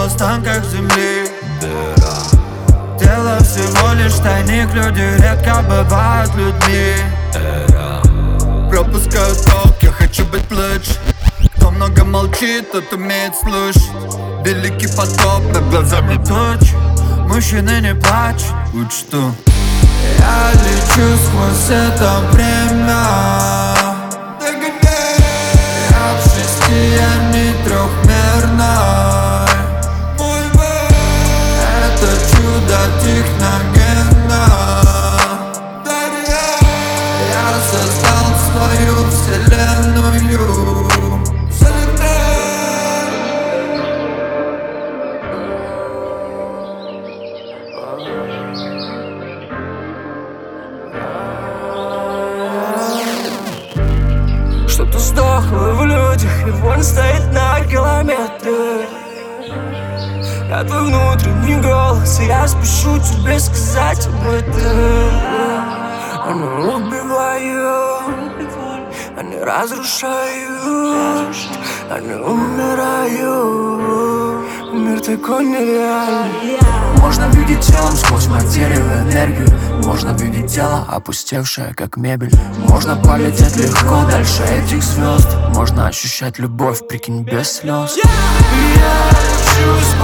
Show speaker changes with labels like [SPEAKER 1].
[SPEAKER 1] останках земли. Тело всего лишь тайник, люди редко бывают людьми. Пропускаю ток, я хочу быть лучше. Кто много молчит, тот умеет слушать. Великий потоп, над глазами тучи. Мужчины не плачут, будь что. Я лечу сквозь это время. Я в шести, я не трехмерной. Это чудо техногенно. Я создал свою вселенную.
[SPEAKER 2] Что-то сдохло в людях, и вонь стоит на километры. Я твой внутренний голос, и я спешу тебе сказать об этом. Они убивают, они разрушают, они умирают. Мир такой нереальный. Можно видеть телом сквозь материю энергию. Можно видеть тело, опустевшее, как мебель. Можно полететь легко дальше этих звезд. Можно ощущать любовь, прикинь, без слез. Я лечусь